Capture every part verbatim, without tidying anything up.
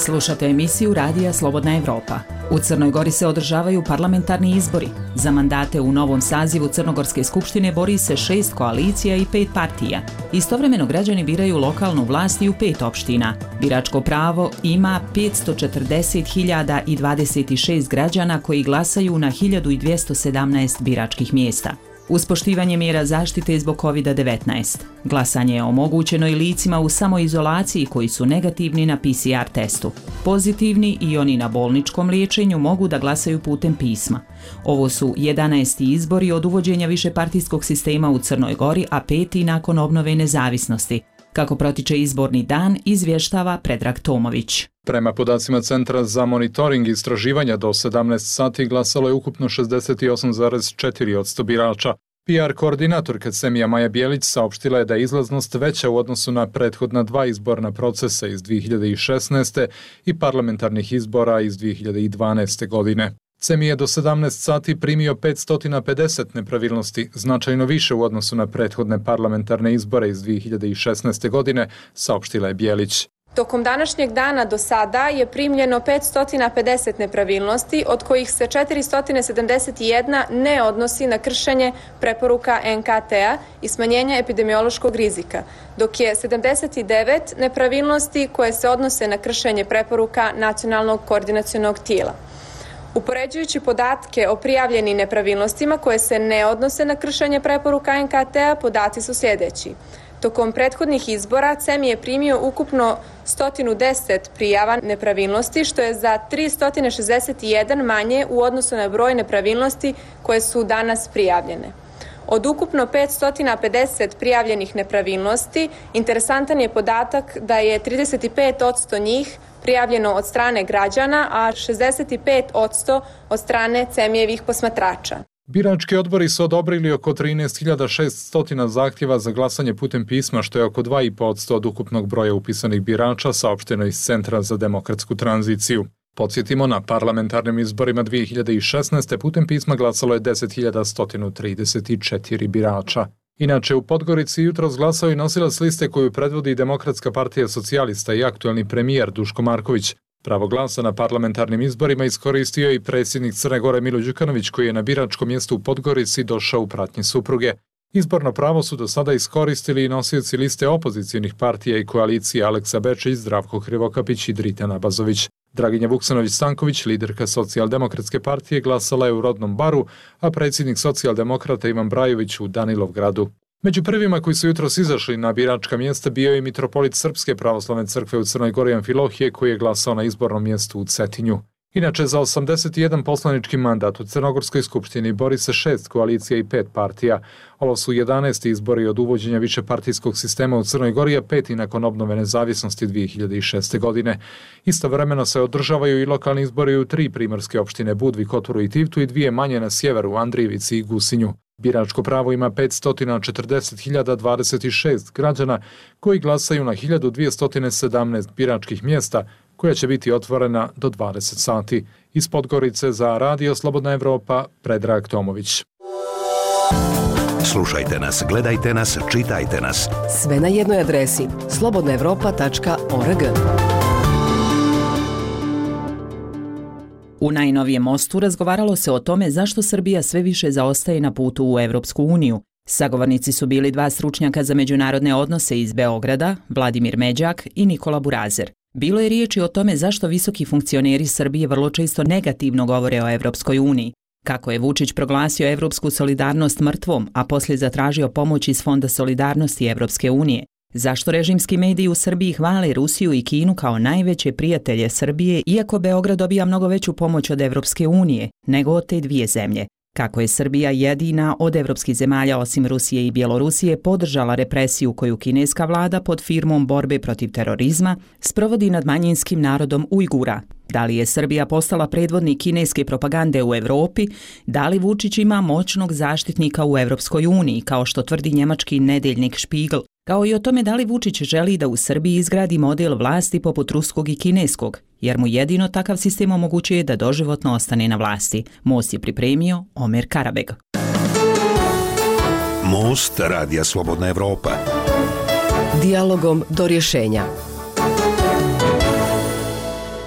Slušate emisiju Radija Slobodna Evropa. U Crnoj Gori se održavaju parlamentarni izbori. Za mandate u novom sazivu Crnogorske skupštine bori se šest koalicija i pet partija. Istovremeno građani biraju lokalnu vlast i u pet opština. Biračko pravo ima petsto četrdeset hiljada dvadeset šest građana koji glasaju na hiljadu dvjesto sedamnaest biračkih mjesta. Uz poštivanje mjera zaštite zbog kovid devetnaest. Glasanje je omogućeno i licima u samoizolaciji koji su negativni na P C R testu. Pozitivni i oni na bolničkom liječenju mogu da glasaju putem pisma. Ovo su jedanaesti izbori od uvođenja višepartijskog sistema u Crnoj Gori, a peti nakon obnove nezavisnosti. Kako protiče izborni dan, izvještava Predrag Tomović. Prema podacima Centra za monitoring i istraživanja do sedamnaest sati glasalo je ukupno šezdeset osam zarez četiri posto birača. P R koordinatorka Semija Maja Bjelić saopštila je da je izlaznost veća u odnosu na prethodna dva izborna procesa iz dvije hiljade šesnaeste. i parlamentarnih izbora iz dvije hiljade dvanaeste. godine. Semi je do sedamnaest sati primio petsto pedeset nepravilnosti, značajno više u odnosu na prethodne parlamentarne izbore iz dvije hiljade šesnaeste. godine, saopštila je Bjelić. Tokom današnjeg dana do sada je primljeno petsto pedeset nepravilnosti, od kojih se četiristo sedamdeset jedna ne odnosi na kršenje preporuka N K T-a i smanjenja epidemiološkog rizika, dok je sedamdeset devet nepravilnosti koje se odnose na kršenje preporuka Nacionalnog koordinacionog tijela. Upoređujući podatke o prijavljenim nepravilnostima koje se ne odnose na kršenje preporuka N K T-a, podaci su sljedeći. Tokom prethodnih izbora C E M je primio ukupno sto deset prijava nepravilnosti, što je za tristo šezdeset jedan manje u odnosu na broj nepravilnosti koje su danas prijavljene. Od ukupno petsto pedeset prijavljenih nepravilnosti, interesantan je podatak da je trideset pet posto njih prijavljeno od strane građana, a šezdeset pet posto od strane C E M-jevih posmatrača. Birački odbori su odobrili oko trinaest hiljada šeststo zahtjeva za glasanje putem pisma, što je oko dva i po posto od ukupnog broja upisanih birača, saopšteno iz Centra za demokratsku tranziciju. Podsjetimo, na parlamentarnim izborima dvije hiljade šesnaeste. putem pisma glasalo je deset hiljada sto trideset četiri birača. Inače, u Podgorici jutros glasao i nosilac liste koju predvodi Demokratska partija socijalista i aktuelni premijer Duško Marković. Pravo glasa na parlamentarnim izborima iskoristio je i predsjednik Crne Gore Milo Đukanović, koji je na biračkom mjestu u Podgorici došao u pratnji supruge. Izborno pravo su do sada iskoristili i nosioci liste opozicijnih partija i koalicije Aleksa Bečić, Zdravko Hrivokapić i Dritana Bazović. Draginja Vuksanović-Stanković, liderka Socijaldemokratske partije, glasala je u Rodnom Baru, a predsjednik Socijaldemokrata Ivan Brajović u Danilovgradu. Među prvima koji su jutros izašli na biračka mjesta bio je mitropolit Srpske pravoslavne crkve u Crnoj Gori Amfilohije, koji je glasao na izbornom mjestu u Cetinju. Inače, za osamdeset jedan poslanički mandat u Crnogorskoj skupštini bori se šest koalicija i pet partija. Ovo su jedanaesti izbori od uvođenja višepartijskog sistema u Crnoj Gori, a peti nakon obnove nezavisnosti dvije hiljade šeste. godine. Istovremeno se održavaju i lokalni izbori u tri primorske opštine, Budvi, Kotoru i Tivtu, i dvije manje na sjeveru, Andrijevici i Gusinju. Biračko pravo ima petsto četrdeset hiljada dvadeset šest građana koji glasaju na hiljadu dvjesto sedamnaest biračkih mjesta, koja će biti otvorena do dvadeset sati. Iz Podgorice za Radio Slobodna Evropa, Predrag Tomović. Slušajte nas, gledajte nas, čitajte nas. Sve na jednoj adresi slobodna evropa tačka org. U najnovijem mostu razgovaralo se o tome zašto Srbija sve više zaostaje na putu u Evropsku uniju. Sagovornici su bili dva stručnjaka za međunarodne odnose iz Beograda, Vladimir Međak i Nikola Burazer. Bilo je riječi o tome zašto visoki funkcioneri Srbije vrlo često negativno govore o Evropskoj uniji, kako je Vučić proglasio evropsku solidarnost mrtvom, a poslije zatražio pomoć iz Fonda solidarnosti Evropske unije. Zašto režimski mediji u Srbiji hvale Rusiju i Kinu kao najveće prijatelje Srbije, iako Beograd dobija mnogo veću pomoć od Evropske unije nego od te dvije zemlje? Kako je Srbija jedina od evropskih zemalja osim Rusije i Bjelorusije podržala represiju koju kineska vlada pod firmom borbe protiv terorizma sprovodi nad manjinskim narodom Ujgura? Da li je Srbija postala predvodnik kineske propagande u Evropi? Da li Vučić ima moćnog zaštitnika u Evropskoj uniji, kao što tvrdi njemački nedeljnik Spiegel? Kao i o tome da li Vučić želi da u Srbiji izgradi model vlasti poput ruskog i kineskog, jer mu jedino takav sistem omogućuje da doživotno ostane na vlasti. Most je pripremio Omer Karabeg. Most Radija Slobodna Evropa. Dijalogom do rješenja.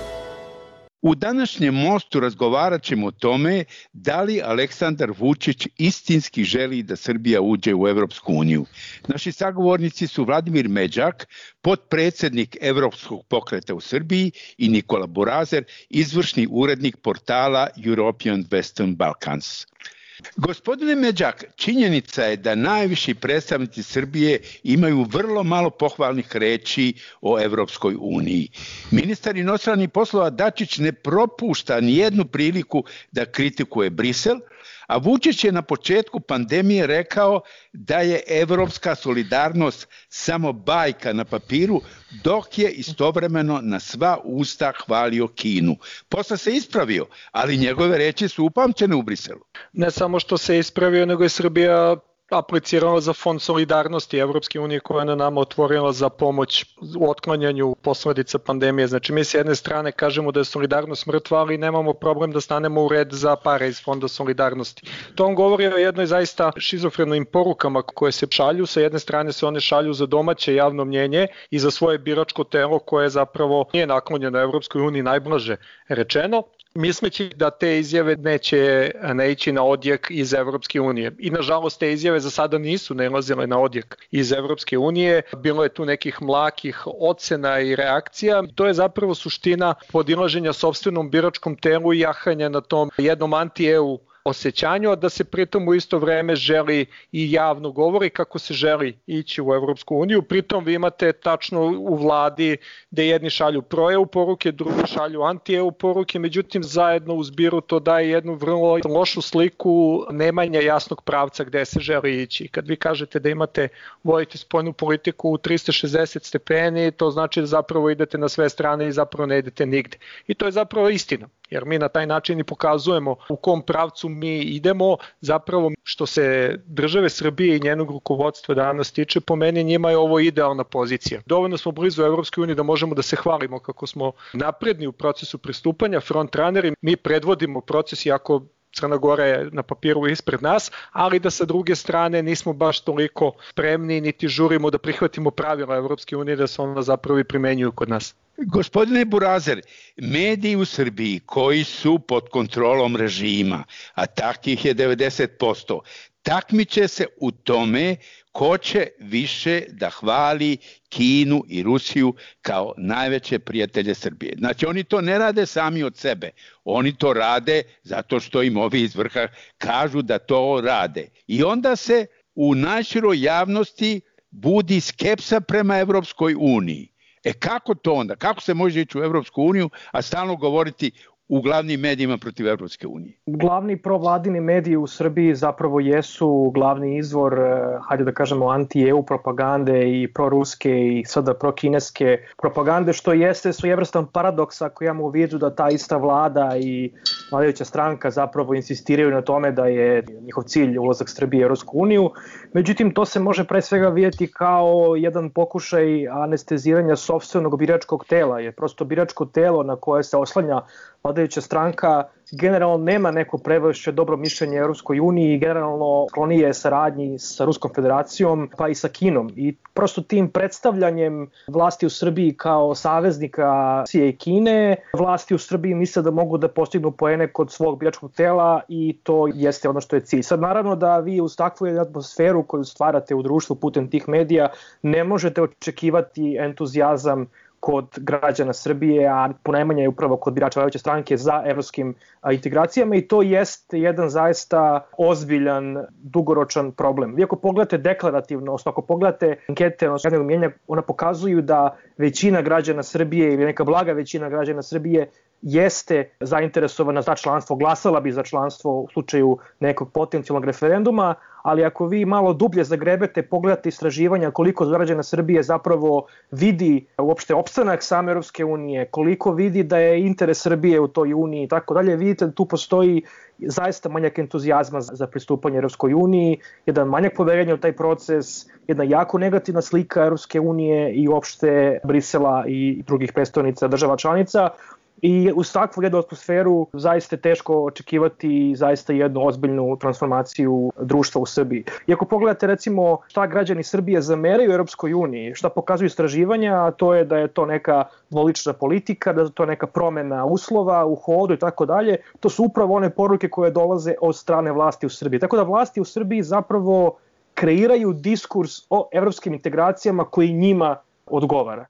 U današnjem Mostu razgovarat ćemo o tome da li Aleksandar Vučić istinski želi da Srbija uđe u Evropsku uniju. Naši sagovornici su Vladimir Međak, potpredsjednik Evropskog pokreta u Srbiji, i Nikola Burazer, izvršni urednik portala European Western Balkans. Gospodine Međak, činjenica je da najviši predstavnici Srbije imaju vrlo malo pohvalnih reči o Evropskoj uniji. Ministar inostranih poslova Dačić ne propušta nijednu priliku da kritikuje Brisel, a Vučić je na početku pandemije rekao da je evropska solidarnost samo bajka na papiru, dok je istovremeno na sva usta hvalio Kinu. Posle se ispravio, ali njegove reči su upamćene u Briselu. Ne samo što se ispravio, nego je Srbija aplicirala za fond solidarnosti Evropske unije koja je na nama otvorila za pomoć u otklanjanju posledica pandemije. Znači mi s jedne strane kažemo da je solidarnost mrtva, ali nemamo problem da stanemo u red za pare iz fonda solidarnosti. To on govori o jednoj zaista šizofrenim porukama koje se šalju. Sa jedne strane se one šalju za domaće javno mnjenje i za svoje biračko telo koje zapravo nije naklonjeno Evropskoj uniji, najblaže rečeno, misleći da te izjave neće naići na odjek iz Evropske unije. I nažalost te izjave za sada nisu nailazile na odjek iz Evropske unije. Bilo je tu nekih mlakih ocena i reakcija. To je zapravo suština podilaženja sopstvenom biračkom telu i jahanja na tom jednom anti-E U osjećanju, a da se pritom u isto vreme želi i javno govori kako se želi ići u Evropsku uniju. Pritom vi imate tačno u vladi gde jedni šalju pro-E U poruke, drugi šalju anti-E U poruke, međutim zajedno u zbiru to daje jednu vrlo lošu sliku nemanja jasnog pravca gde se želi ići. Kad vi kažete da imate, vodite spoljnu politiku u trista šezdeset stepeni, to znači da zapravo idete na sve strane i zapravo ne idete nigde. I to je zapravo istina, jer mi na taj način i pokazujemo u kom pravcu mi idemo. Zapravo što se države Srbije i njenog rukovodstva danas tiče, po meni njima je ovo idealna pozicija. Dovoljno smo blizu Evropske unije da možemo da se hvalimo kako smo napredni u procesu pristupanja, frontrunneri, mi predvodimo proces, iako Crna Gora je na papiru ispred nas, ali da sa druge strane nismo baš toliko spremni niti žurimo da prihvatimo pravila Evropske unije da se ona zapravo i primenjuju kod nas. Gospodine Burazer, mediji u Srbiji koji su pod kontrolom režima, a takvih je devedeset posto, takmiče se u tome ko će više da hvali Kinu i Rusiju kao najveće prijatelje Srbije. Znači oni to ne rade sami od sebe, oni to rade zato što im ovi iz vrha kažu da to rade. I onda se u najširoj javnosti budi skepsa prema Evropskoj uniji. E kako to onda? Kako se može ići u Evropsku uniju, a stalno govoriti u glavnim medijima protiv Evropske unije? Glavni provladini mediji u Srbiji zapravo jesu glavni izvor, hajde da kažemo, anti-E U propagande i proruske i sada prokineske propagande, što jeste svojevrstan paradoks ako imamo u vidu da ta ista vlada i vladajuća stranka zapravo insistiraju na tome da je njihov cilj ulazak Srbije u Evropsku uniju. Međutim, to se može pre svega vidjeti kao jedan pokušaj anesteziranja sopstvenog biračkog tela, jer prosto biračko telo na koje se oslanja vladajuća stranka generalno nema neko previše dobro mišljenje Evropskoj uniji i generalno sklonije saradnji sa Ruskom federacijom pa i sa Kinom. I prosto tim predstavljanjem vlasti u Srbiji kao saveznika Rusije i Kine, vlasti u Srbiji misle da mogu da postignu poene kod svog biračkog tela i to jeste ono što je cilj. Sad naravno da vi uz takvu atmosferu koju stvarate u društvu putem tih medija ne možete očekivati entuzijazam kod građana Srbije, a ponajmanje je upravo kod birača vladajuće stranke za evropskim integracijama, i to jeste jedan zaista ozbiljan, dugoročan problem. Vi ako pogledate deklarativno, ako pogledate ankete javnog mnjenja, ona pokazuju da većina građana Srbije ili neka blaga većina građana Srbije jeste zainteresovana za članstvo, glasala bi za članstvo u slučaju nekog potencijalnog referenduma, ali ako vi malo dublje zagrebete, pogledate istraživanja koliko građana Srbije zapravo vidi uopšte opstanak same Evropske unije, koliko vidi da je interes Srbije u toj uniji i tako dalje, vidite da tu postoji zaista manjak entuzijazma za pristupanje Evropskoj uniji, jedan manjak poverenja u taj proces, jedna jako negativna slika Evropske unije i uopšte Brisela i drugih predstavnica država članica. I uz takvu jednu atmosferu zaista je teško očekivati zaista jednu ozbiljnu transformaciju društva u Srbiji. I ako pogledate recimo šta građani Srbije zameraju u Europskoj uniji, šta pokazuju istraživanja, a to je da je to neka dvolična politika, da je to neka promena uslova u hodu i tako dalje, to su upravo one poruke koje dolaze od strane vlasti u Srbiji. Tako da vlasti u Srbiji zapravo kreiraju diskurs o evropskim integracijama koji njima odgovara.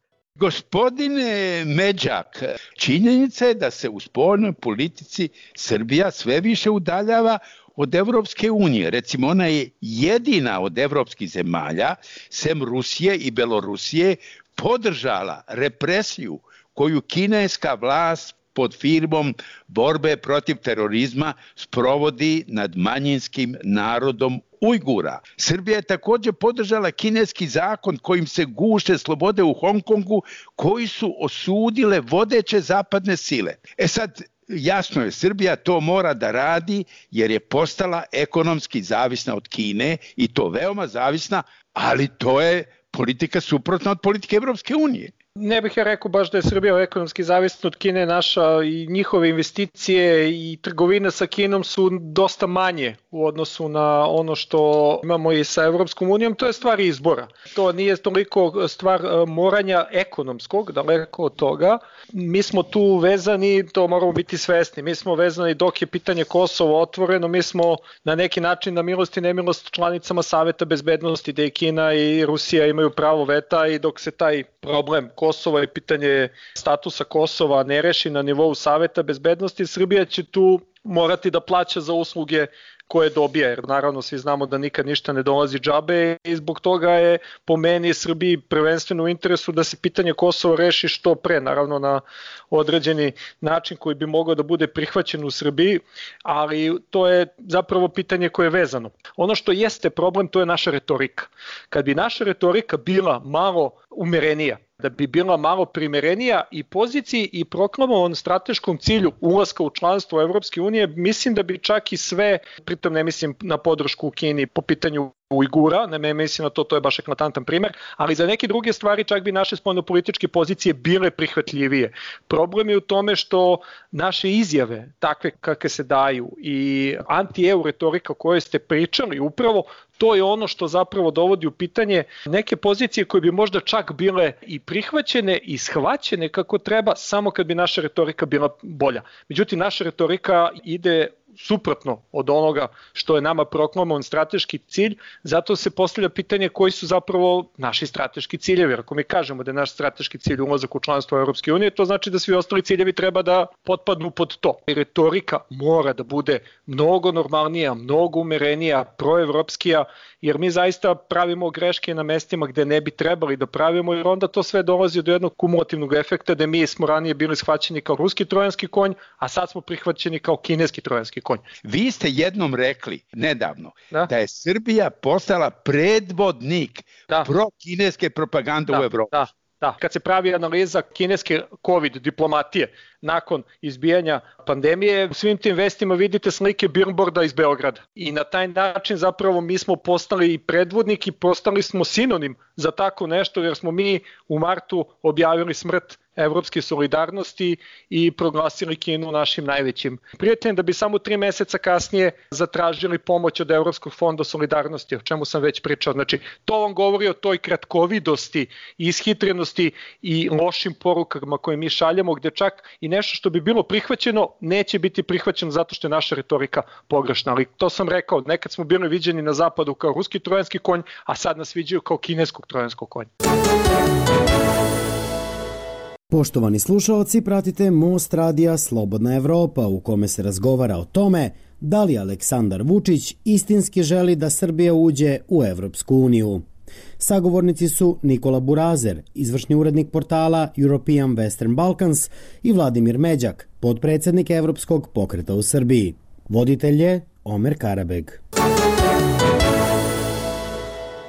Gospodine Međak, činjenica je da se u spoljnoj politici Srbija sve više udaljava od Evropske unije. Recimo, ona je jedina od evropskih zemalja, sem Rusije i Belorusije, podržala represiju koju kineska vlast pod firmom borbe protiv terorizma sprovodi nad manjinskim narodom Ujgura. Srbija je također podržala kineski zakon kojim se guše slobode u Hong Kongu, koji su osudile vodeće zapadne sile. E sad, jasno je, Srbija to mora da radi jer je postala ekonomski zavisna od Kine i to veoma zavisna, ali to je politika suprotna od politike Evropske unije. Ne bih ja rekao baš da je Srbija ekonomski zavisna od Kine, naša i njihove investicije i trgovina sa Kinom su dosta manje u odnosu na ono što imamo i sa Evropskom unijom, to je stvar izbora. To nije toliko stvar moranja ekonomskog, daleko od toga. Mi smo tu vezani, to moramo biti svesni, mi smo vezani dok je pitanje Kosova otvoreno, mi smo na neki način na milost i nemilost članicama Saveta bezbednosti, gde i Kina i Rusija imaju pravo veta i dok se taj problem Kosova i pitanje statusa Kosova ne reši na nivou Saveta bezbednosti, Srbija će tu morati da plaća za usluge koje dobija, jer naravno svi znamo da nikad ništa ne dolazi džabe i zbog toga je po meni Srbiji prvenstveno u interesu da se pitanje Kosova reši što pre, naravno na određeni način koji bi mogao da bude prihvaćen u Srbiji, ali to je zapravo pitanje koje je vezano. Ono što jeste problem, to je naša retorika. Kad bi naša retorika bila malo umerenija, da bi bila malo primerenija i poziciji i proklamovanom strateškom cilju ulaska u članstvo Evropske unije, mislim da bi čak i sve, pritom ne mislim na podršku u Kini po pitanju Ujgura, ne mislim na to, to je baš eklatantan primer, ali za neke druge stvari čak bi naše spoljnopolitičke pozicije bile prihvatljivije. Problem je u tome što naše izjave, takve kakve se daju i anti-EU retorika o kojoj ste pričali, upravo to je ono što zapravo dovodi u pitanje neke pozicije koje bi možda čak bile i prihvaćene i shvaćene kako treba, samo kad bi naša retorika bila bolja. Međutim, naša retorika ide suprotno od onoga što je nama proklamovan strateški cilj, zato se postavlja pitanje koji su zapravo naši strateški ciljevi. Ako mi kažemo da je naš strateški cilj ulazak u članstvo Evropske unije, to znači da svi ostali ciljevi treba da potpadnu pod to. Retorika mora da bude mnogo normalnija, mnogo umerenija, proevropskija, jer mi zaista pravimo greške na mestima gde ne bi trebali da pravimo, jer onda to sve dolazi do jednog kumulativnog efekta da mi smo ranije bili shvaćeni kao ruski trojanski konj, a sad smo prihvaćeni kao kineski trojanski konj. Vi ste jednom rekli nedavno da, da je Srbija postala predvodnik da. pro-kineske propagande da, u Evropi. Da, da. Kad se pravi analiza kineske COVID diplomatije nakon izbijanja pandemije, u svim tim vestima vidite slike billboarda iz Beograda. I na taj način zapravo mi smo postali i predvodnik i postali smo sinonim za tako nešto, jer smo mi u martu objavili smrt evropske solidarnosti i proglasili Kinu našim najvećim prijateljem, da bi samo tri meseca kasnije zatražili pomoć od Evropskog fonda solidarnosti, o čemu sam već pričao. Znači, to vam govori o toj kratkovidosti, ishitrenosti i lošim porukama koje mi šaljemo, gde čak i nešto što bi bilo prihvaćeno neće biti prihvaćeno zato što je naša retorika pogrešna. Ali to sam rekao, nekad smo bili viđeni na zapadu kao ruski trojanski konj, a sad nas viđaju kao kineskog trojanskog konja. Poštovani slušalci, pratite Most radija Slobodna Evropa, u kome se razgovara o tome da li Aleksandar Vučić istinski želi da Srbija uđe u Evropsku uniju. Sagovornici su Nikola Burazer, izvršni urednik portala European Western Balkans, i Vladimir Međak, potpredsednik Evropskog pokreta u Srbiji. Voditelj je Omer Karabeg.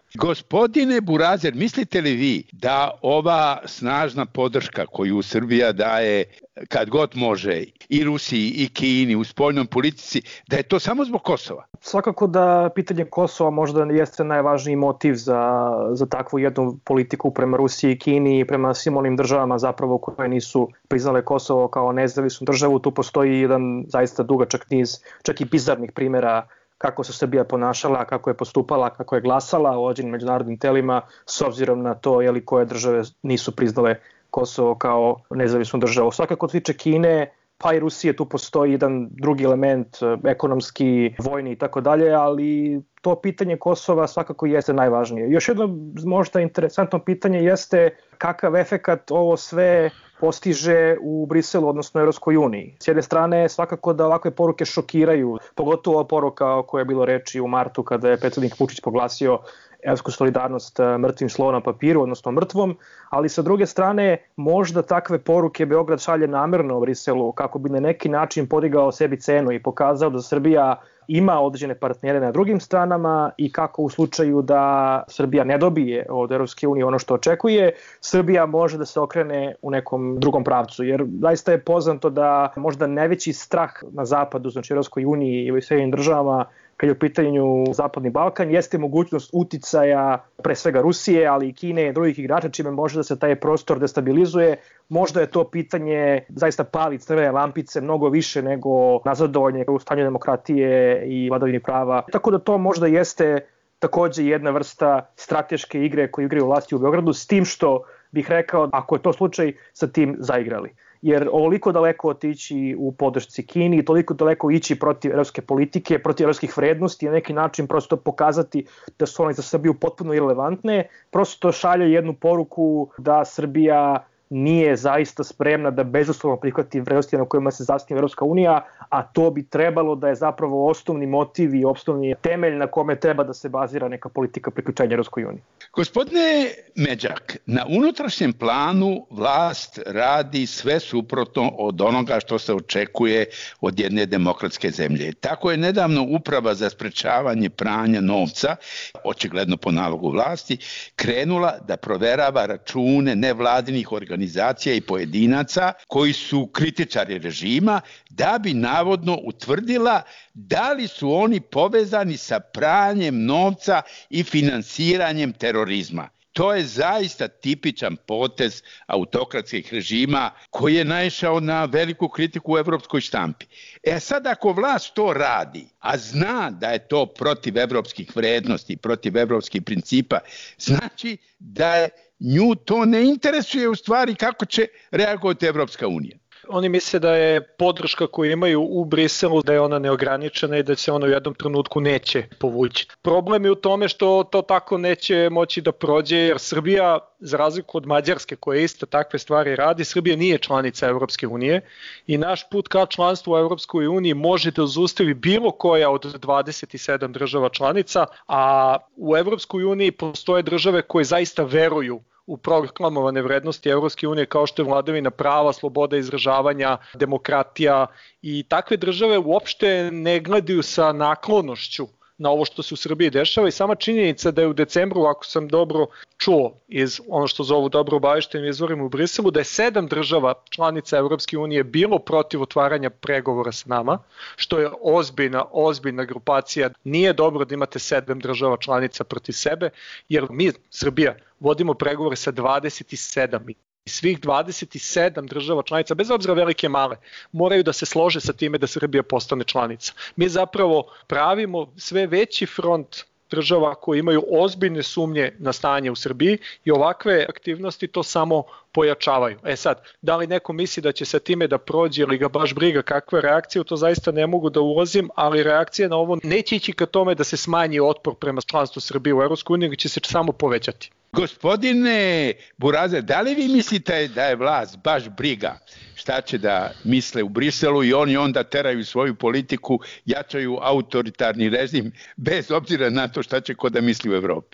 Gospodine Burazer, mislite li vi da ova snažna podrška koju Srbija daje kad god može i Rusiji i Kini u spoljnom politici, da je to samo zbog Kosova? Svakako da pitanje Kosova možda jeste najvažniji motiv za, za takvu jednu politiku prema Rusiji i Kini i prema svim onim državama zapravo koje nisu priznale Kosovo kao nezavisnu državu. Tu postoji jedan zaista dugačak niz, čak i bizarnih primjera kako se Srbija ponašala, kako je postupala, kako je glasala u određenim međunarodnim telima s obzirom na to jeli koje države nisu priznale Kosovo kao nezavisnu državu. Svakako od tiče Kine, pa i Rusije, tu postoji jedan drugi element, ekonomski, vojni i tako dalje, ali to pitanje Kosova svakako jeste najvažnije. Još jedno možda interesantno pitanje jeste kakav efekat ovo sve postiže u Briselu, odnosno u Evropskoj uniji. S jedne strane, svakako da ovakve poruke šokiraju, pogotovo ova poruka o kojoj je bilo reči u martu kada je predsjednik Vučić proglasio evropsku solidarnost mrtvim slovom na papiru, odnosno mrtvom, ali sa druge strane možda takve poruke Beograd šalje namerno u Briselu kako bi na neki način podigao sebi cenu i pokazao da Srbija ima određene partnere na drugim stranama i kako u slučaju da Srbija ne dobije od Evropske unije ono što očekuje, Srbija može da se okrene u nekom drugom pravcu. Jer zaista je poznato da možda najveći strah na zapadu, znači Evropskoj uniji i u svim državama, kad je u pitanju Zapadni Balkan, jeste mogućnost uticaja pre svega Rusije, ali i Kine i drugih igrača, čime može da se taj prostor destabilizuje. Možda je to pitanje zaista pali crvene lampice mnogo više nego nazadovanje u stanju demokratije i vladavini prava. Tako da to možda jeste takođe jedna vrsta strateške igre koju igraju vlasti u Beogradu, s tim što bih rekao, ako je to slučaj, sa tim zaigrali. Jer ovoliko daleko otići u podršci Kini, toliko daleko ići protiv evropske politike, protiv evropskih vrednosti, na neki način prosto pokazati da su one za Srbiju potpuno irelevantne, prosto šalje jednu poruku da Srbija nije zaista spremna da bezuslovno prihvati vrednosti na kojima se zasniva Evropska unija, a to bi trebalo da je zapravo osnovni motiv i osnovni temelj na kome treba da se bazira neka politika priključenja Evropskoj uniji. Gospodine Međak, na unutrašnjem planu vlast radi sve suprotno od onoga što se očekuje od jedne demokratske zemlje. Tako je nedavno Uprava za sprečavanje pranja novca, očigledno po nalogu vlasti, krenula da proverava račune nevladinih organizacija organizacija i pojedinaca koji su kritičari režima da bi navodno utvrdila da li su oni povezani sa pranjem novca i finansiranjem terorizma. To je zaista tipičan potez autokratskih režima koji je naišao na veliku kritiku u evropskoj štampi. E sad ako vlast to radi, a zna da je to protiv evropskih vrednosti, protiv evropskih principa, znači da je nju to ne interesuje u stvari kako će reagovati Evropska unija. Oni misle da je podrška koju imaju u Briselu, da je ona neograničena i da se ona u jednom trenutku neće povući. Problem je u tome što to tako neće moći da prođe, jer Srbija, za razliku od Mađarske koja isto takve stvari radi, Srbija nije članica Evropske unije i naš put ka članstvu u Evropskoj uniji može da zaustavi bilo koja od dvadeset sedam država članica, a u Evropskoj uniji postoje države koje zaista veruju u proklamovane vrednosti Evropske unije kao što je vladavina prava, sloboda izražavanja, demokratija, i takve države uopšte ne gledaju sa naklonošću na ovo što se u Srbiji dešava i sama činjenica da je u decembru, ako sam dobro čuo iz ono što zovu dobro obaveštenim izvorima u Briselu, da je sedam država članica Evropske unije bilo protiv otvaranja pregovora sa nama, što je ozbiljna, ozbiljna grupacija. Nije dobro da imate sedam država članica protiv sebe, jer mi, Srbija, vodimo pregovore sa dvadeset sedam i svih dvadeset sedam država članica, bez obzira velike male, moraju da se slože sa time da Srbija postane članica. Mi zapravo pravimo sve veći front država koji imaju ozbiljne sumnje na stanje u Srbiji i ovakve aktivnosti to samo pojačavaju. E sad, da li neko misli da će sa time da prođe ili ga baš briga kakve reakcije, to zaista ne mogu da ulazim, ali reakcija na ovo neće ići ka tome da se smanji otpor prema članstvu Srbije u Evropskoj uniji, nego će se samo povećati. Gospodine Burazer, da li vi mislite da je vlast baš briga šta će da misle u Briselu i oni onda teraju svoju politiku, jačaju autoritarni režim bez obzira na to šta će ko da misli u Evropi?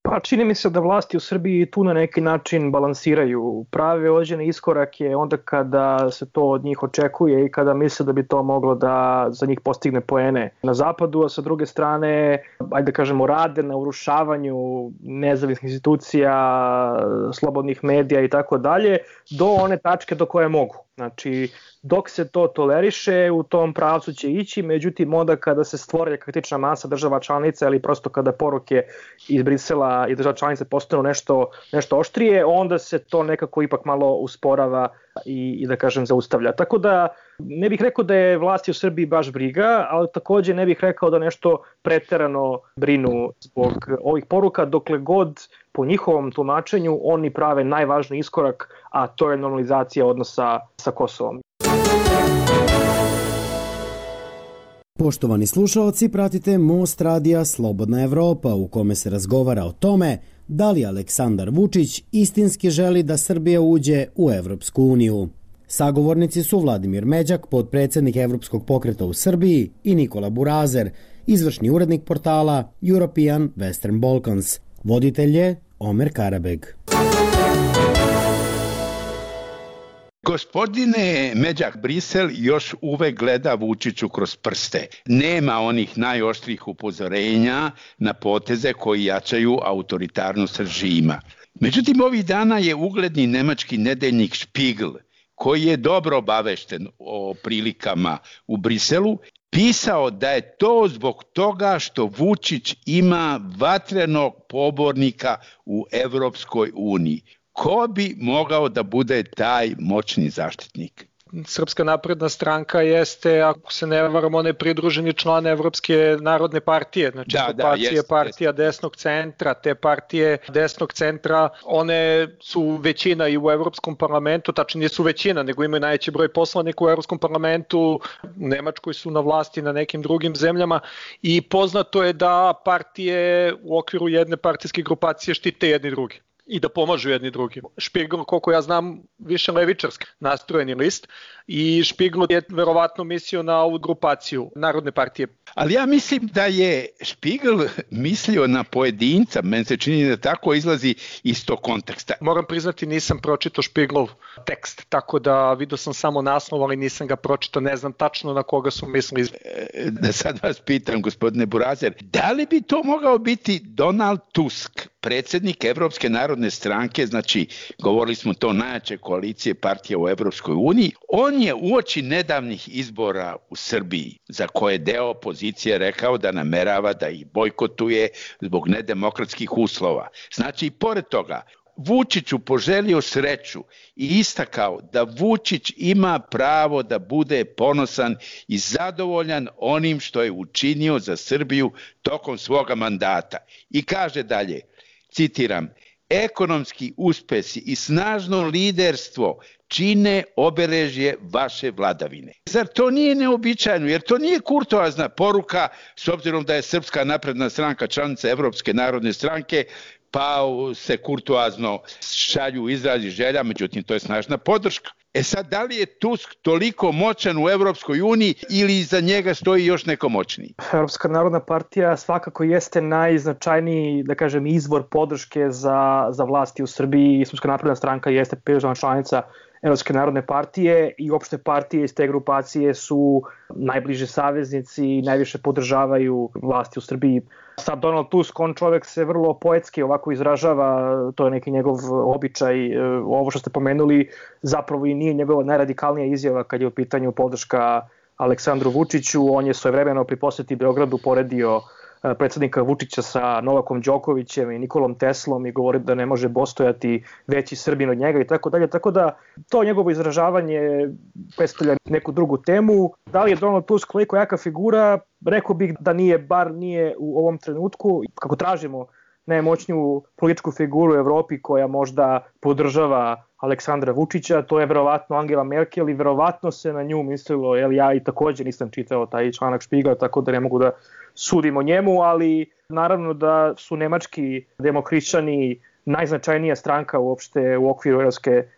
Pa čini mi se da vlasti u Srbiji tu na neki način balansiraju. Prave određene iskorake onda kada se to od njih očekuje i kada misle da bi to moglo da za njih postigne poene na zapadu, a sa druge strane, ajde da kažemo, rade na urušavanju nezavisnih institucija, slobodnih medija i tako dalje, do one tačke do koje mogu. Znači, dok se to toleriše, u tom pravcu će ići, međutim, onda kada se stvori kritična masa država članica ili prosto kada poruke iz Brisela i država članice postanu nešto, nešto oštrije, onda se to nekako ipak malo usporava i, i da kažem zaustavlja. Tako da ne bih rekao da je vlasti u Srbiji baš briga, ali takođe ne bih rekao da nešto preterano brinu zbog ovih poruka, dokle god po njihovom tumačenju oni prave najvažniji iskorak, a to je normalizacija odnosa sa Kosovom. Poštovani slušaoci, pratite Most radija Slobodna Evropa, u kome se razgovara o tome da li Aleksandar Vučić istinski želi da Srbija uđe u Evropsku uniju. Sagovornici su Vladimir Međak, potpredsednik Evropskog pokreta u Srbiji, i Nikola Burazer, izvršni urednik portala European Western Balkans. Voditelj je Omer Karabeg. Gospodine Međak, Brisel još uvek gleda Vučiću kroz prste. Nema onih najoštrih upozorenja na poteze koji jačaju autoritarnost režima. Međutim, ovih dana je ugledni nemački nedeljnik Spiegel, koji je dobro obavešten o prilikama u Briselu, pisao da je to zbog toga što Vučić ima vatrenog pobornika u Evropskoj uniji. Ko bi mogao da bude taj moćni zaštitnik? Srpska napredna stranka jeste, ako se ne varam, on je pridruženi član Evropske narodne partije, znači da, grupacije da, jest, partija jest. desnog centra, te partije desnog centra, one su većina i u Evropskom parlamentu, tačnije nisu većina, nego imaju najveći broj poslanika u Evropskom parlamentu, u Nemačkoj su na vlasti, na nekim drugim zemljama, i poznato je da partije u okviru jedne partijske grupacije štite jedni drugi i da pomažu jedni drugim. Spiegel, koliko ja znam, više levičarski nastrojeni list, i Spiegel je verovatno mislio na ovu grupaciju Narodne partije. Ali ja mislim da je Spiegel mislio na pojedinca, meni se čini da tako izlazi iz tog konteksta. Moram priznati, nisam pročitao Spiegelov tekst, tako da vidio sam samo naslov, ali nisam ga pročitao, ne znam tačno na koga su mislili. Da sad vas pitam, gospodine Burazer, da li bi to mogao biti Donald Tusk, predsjednik Evropske narodne stranke, znači govorili smo to najjače koalicije partija u Evropskoj uniji, on je uoči nedavnih izbora u Srbiji, za koje deo opozicije rekao da namerava da ih bojkotuje zbog nedemokratskih uslova. Znači, i pored toga, Vučiću poželio sreću i istakao da Vučić ima pravo da bude ponosan i zadovoljan onim što je učinio za Srbiju tokom svoga mandata. I kaže dalje, citiram, ekonomski uspesi i snažno liderstvo čine obeležje vaše vladavine. Zar to nije neobičajno? Jer to nije kurtoazna poruka, s obzirom da je Srpska napredna stranka članica Evropske narodne stranke, pa se kurtoazno šalju izrazi želja, međutim to je snažna podrška. E sad, da li je Tusk toliko moćan u Evropskoj uniji ili iza njega stoji još neko moćniji? Evropska narodna partija svakako jeste najznačajniji, da kažem, izvor podrške za, za vlasti u Srbiji. Srpska napredna stranka jeste pridružena članica Evropske narodne partije i uopšte partije iz te grupacije su najbliže saveznici i najviše podržavaju vlasti u Srbiji. Sad Donald Tusk, on čovek se vrlo poetski ovako izražava, to je neki njegov običaj, ovo što ste pomenuli zapravo i nije njegova najradikalnija izjava kad je u pitanju podrška Aleksandru Vučiću. On je svojevremeno pri poseti Beogradu poredio predsjednika Vučića sa Novakom Đokovićem i Nikolom Teslom i govori da ne može postojati veći Srbin od njega i tako dalje. Tako da to njegovo izražavanje predstavlja neku drugu temu. Da li je Donald Tusk koliko jaka figura? Rekao bih da nije, bar nije u ovom trenutku. Kako tražimo najmoćniju političku figuru u Evropi koja možda podržava Aleksandra Vučića, to je verovatno Angela Merkel i verovatno se na nju mislilo, jer ja i također nisam čitao taj članak Špiga, tako da ne mogu da sudim o njemu, ali naravno da su nemački demokrišćani najznačajnija stranka uopšte u okviru Evropske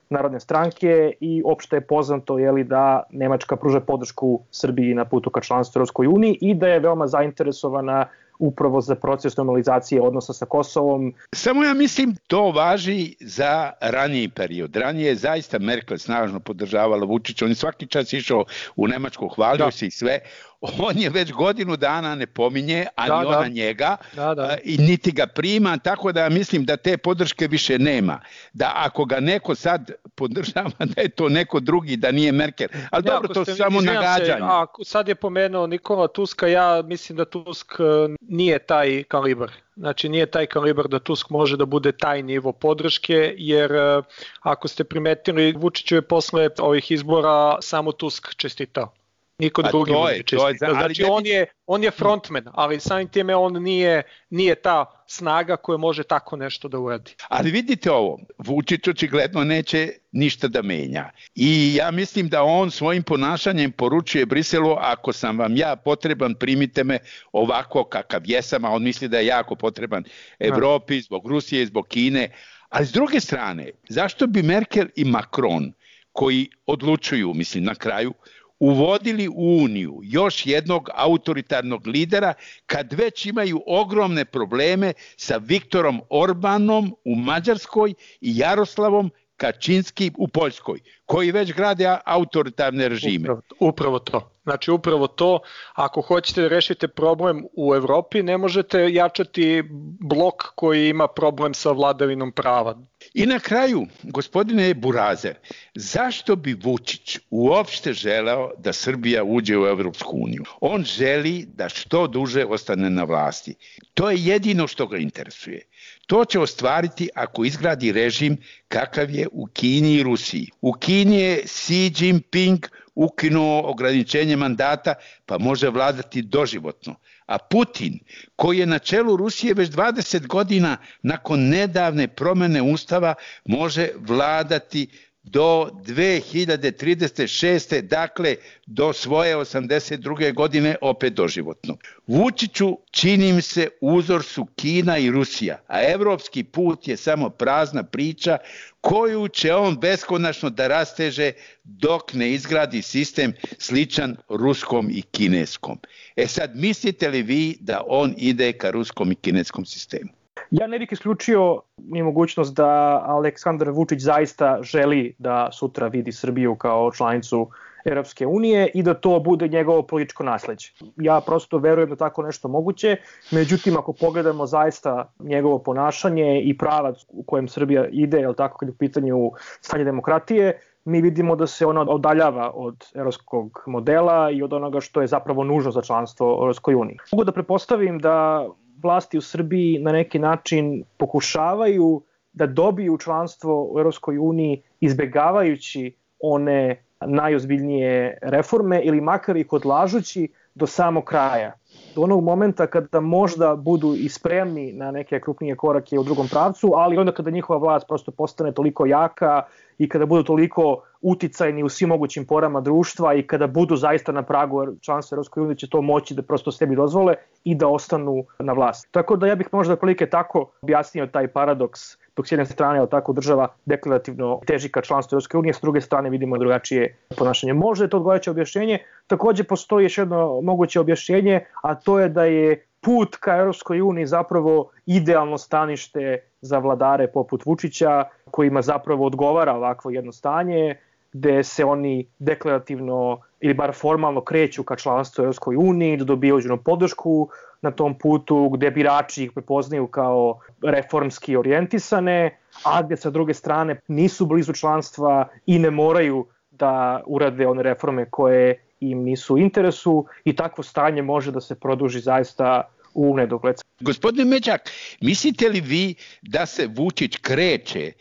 narodne stranke i opšte je poznato je li, da Nemačka pruža podršku Srbiji na putu ka članstvu u Europskoj uniji i da je veoma zainteresovana upravo za proces normalizacije odnosa sa Kosovom. Samo ja mislim to važi za raniji period. Ranije je zaista Merkel snažno podržavala Vučića. On je svaki čas išao u Nemačku, hvalio da. se i sve. On je već godinu dana ne pominje, a da, ni ona da. njega, da, da. i niti ga prima, tako da mislim da te podrške više nema. Da ako ga neko sad podržava, da je to neko drugi, da nije Merkel. Ali ne, dobro, to su samo nagađanje. A sad je pomenuo Nikola Tuska, ja mislim da Tusk nije taj kalibar. Znači nije taj kalibar da Tusk može da bude taj nivo podrške, jer ako ste primetili, Vučiću je posle ovih izbora samo Tusk čestitao. Niko drugi može čestitao. Znači on je, on je frontman, ali samim time on nije, nije ta snaga koja može tako nešto da uradi. Ali vidite ovo, Vučić očigledno neće ništa da menja. I ja mislim da on svojim ponašanjem poručuje Briselu, ako sam vam ja potreban, primite me ovako kakav jesam, a on misli da je jako potreban Evropi, zbog Rusije, zbog Kine. Ali s druge strane, zašto bi Merkel i Macron, koji odlučuju, mislim na kraju, uvodili u Uniju još jednog autoritarnog lidera kad već imaju ogromne probleme sa Viktorom Orbanom u Mađarskoj i Jaroslavom Kačinskim u Poljskoj, koji već grade autoritarne režime. Upravo, upravo to. Znači upravo to, ako hoćete da rešite problem u Evropi, ne možete jačati blok koji ima problem sa vladavinom prava. I na kraju, gospodine Burazer, zašto bi Vučić uopšte želeo da Srbija uđe u Evropsku uniju? On želi da što duže ostane na vlasti. To je jedino što ga interesuje. To će ostvariti ako izgradi režim kakav je u Kini i Rusiji. U Kini je Xi Jinping ukinuo ograničenje mandata, pa može vladati doživotno. A Putin, koji je na čelu Rusije već dvadeset godina nakon nedavne promene ustava, može vladati do dve hiljade trideset šeste. dakle do svoje osamdeset druge godine opet doživotno. Vučiću, čini mi se, uzor su Kina i Rusija, a evropski put je samo prazna priča koju će on beskonačno da rasteže dok ne izgradi sistem sličan ruskom i kineskom. E sad, mislite li vi da on ide ka ruskom i kineskom sistemu? Ja ne bih isključio ni mogućnost da Aleksandar Vučić zaista želi da sutra vidi Srbiju kao članicu Evropske unije i da to bude njegovo političko nasleđe. Ja prosto verujem da tako nešto moguće, međutim ako pogledamo zaista njegovo ponašanje i pravac u kojem Srbija ide, je li tako, kad je u pitanju stanje demokratije, mi vidimo da se ona odaljava od evropskog modela i od onoga što je zapravo nužno za članstvo u Evropskoj uniji. Mogu da pretpostavim da vlasti u Srbiji na neki način pokušavaju da dobiju članstvo u Evropskoj uniji izbegavajući one najozbiljnije reforme ili makar ih odlažući do samog kraja. Do onog momenta kada možda budu i spremni na neke krupnije korake u drugom pravcu, ali onda kada njihova vlast prosto postane toliko jaka i kada budu toliko uticajni u svim mogućim porama društva i kada budu zaista na pragu članstva Evropskoj uniji, će to moći da prosto sebi dozvole i da ostanu na vlasti. Tako da ja bih možda prilike tako objasnio taj paradoks, dok s jedne strane od tako država deklarativno teži ka članstvu Evropske unije, s druge strane vidimo drugačije ponašanje. Možda je to odgovarajuće objašnjenje, takođe postoji još jedno moguće objašnjenje, a to je da je put ka Evropskoj uniji zapravo idealno stanište za vladare poput Vučića, kojima zapravo odgovara ovakvo jedno stanje, gde se oni deklarativno ili bar formalno kreću ka članstvu u Evropskoj uniji, da dobiju podršku na tom putu, gde birači ih prepoznaju kao reformski orijentisane, a gde sa druge strane nisu blizu članstva i ne moraju da urade one reforme koje im nisu u interesu, i takvo stanje može da se produži zaista u nedogled. Gospodine Međak, mislite li vi da se Vučić kreće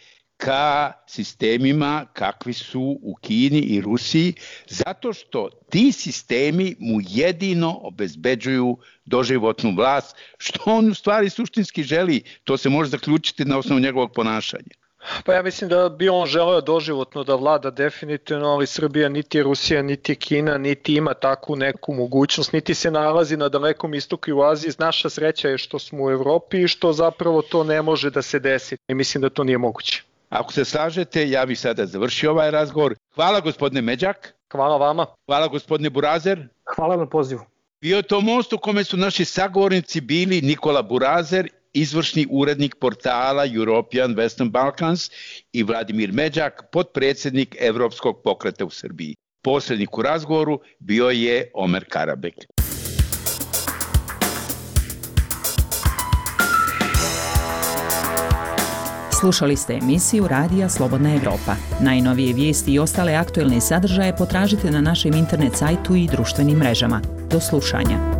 ka sistemima kakvi su u Kini i Rusiji, zato što ti sistemi mu jedino obezbeđuju doživotnu vlast, što on u stvari suštinski želi? To se može zaključiti na osnovu njegovog ponašanja. Pa ja mislim da bi on želeo doživotno da vlada definitivno, ali Srbija niti je Rusija, niti je Kina, niti ima takvu neku mogućnost, niti se nalazi na Dalekom istoku i u Aziji. Naša sreća je što smo u Evropi i što zapravo to ne može da se desi. I mislim da to nije moguće. Ako se slažete, ja bih sada završio ovaj razgovor. Hvala gospodine Međak. Hvala vama. Hvala gospodine Burazer. Hvala na pozivu. Bio to most u kome su naši sagovornici bili Nikola Burazer, izvršni urednik portala European Western Balkans, i Vladimir Međak, potpredsjednik Evropskog pokreta u Srbiji. Posrednik u razgovoru bio je Omer Karabek. Slušali ste emisiju Radija Slobodna Evropa. Najnovije vijesti i ostale aktuelne sadržaje potražite na našem internet sajtu i društvenim mrežama. Do slušanja.